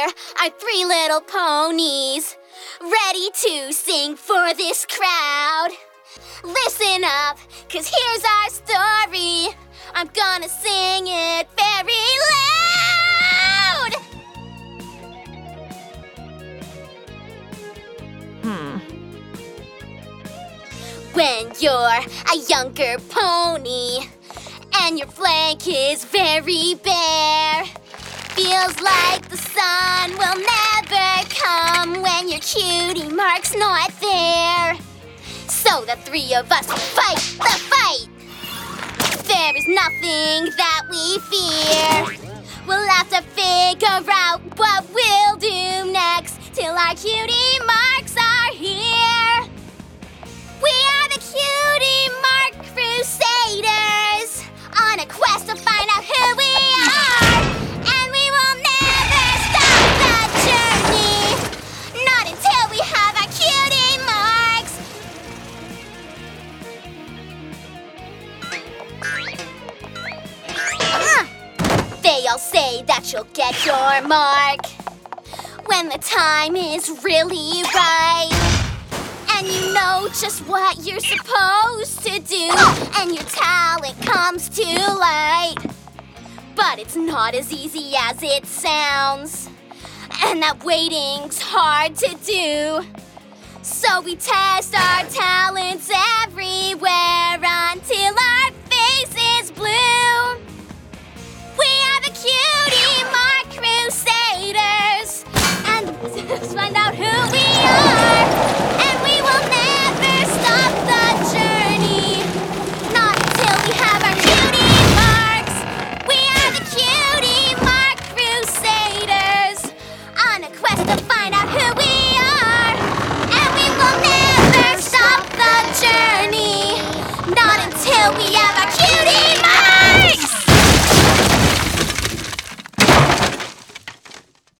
Here are three little ponies, ready to sing for this crowd. Listen up, 'cause here's our story. I'm gonna sing it very loud. When you're a younger pony and your flank is very bare, feels like the sun will never come when your cutie mark's not there. So the three of us fight the fight. There is nothing that we fear. We'll have to figure out what we'll do next till our cutie marks are here. We are the Cutie Mark Crusaders, on a quest to find out who we are. And we will never stop the journey, not until we have our cutie marks. They all say that you'll get your mark when the time is really right. And you know just what you're supposed to do, and your talent comes to light. But it's not as easy as it sounds, and that waiting's hard to do. So we test our talents out.